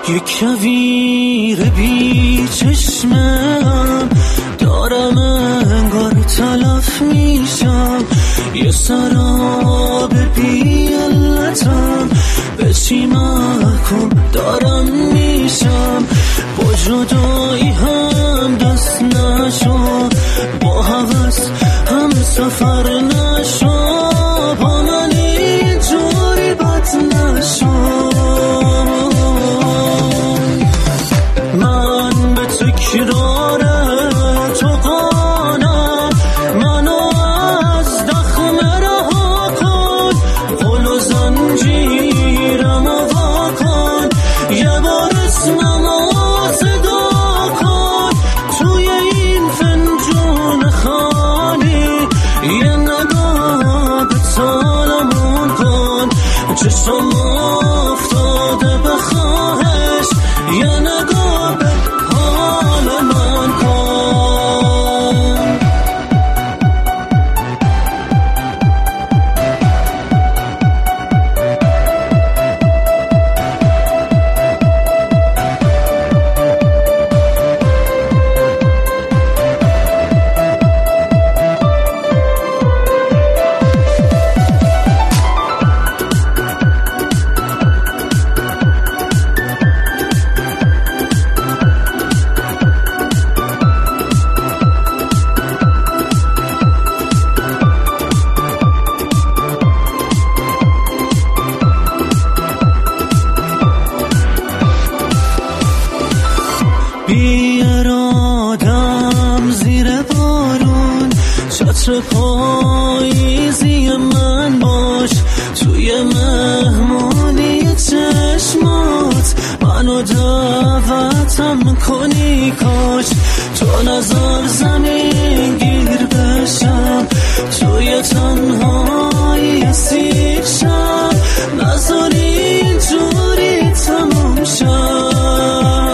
یک کویر بی چشمم دارم انگار تلف میشم، یه سراب بی علتم به چی محکوم دارم میشم. با جدایی هم دست نشو، با هوس هم سفر نشو، با من اینجوری بد نشو. من به تکرار تو قانم، منو از دخم رها کن، قل و زنجیرم و وا کن، یه بار اسممو صدا کن، توی این فنجون خالی یه نگاه به سالمون کن. چشم افتاده به خواهش، یه نگاه به حال من کن. بی ارادم زیر بارون، چتر پاییزی من باش، توی مهمونی چشمات منو دعوتم کنی، کاش تو نظر زمین گیر بشم، توی تنهایی سیر شم، نذاری اینجوری تموم شم.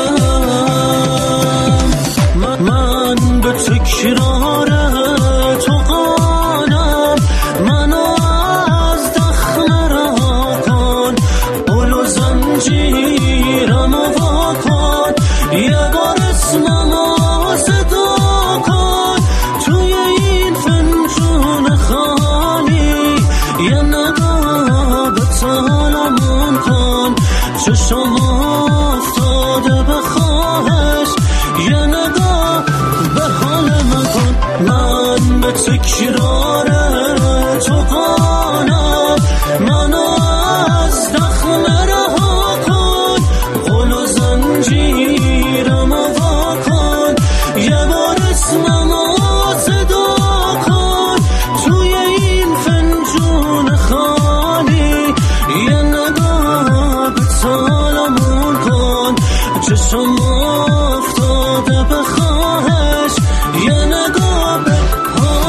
من به تکرار تو قانم، منو از دخم رها کن، قل و زنجیرم و وا کن، یه بار اسممو صدا کن، توی این فنجون خالی یه نگاه به سالمون کن. چشم افتاده به خواهش، یه نگاه به حال من کن. من به تکرار تو قانم، منو از دخم رها کن، قل و زنجیرم و وا کن، یه بار اسممو صدا کن، توی این فنجون خالی یه نگاه به سالمون کن. چشم افتاده به خواهش، یه نگاه به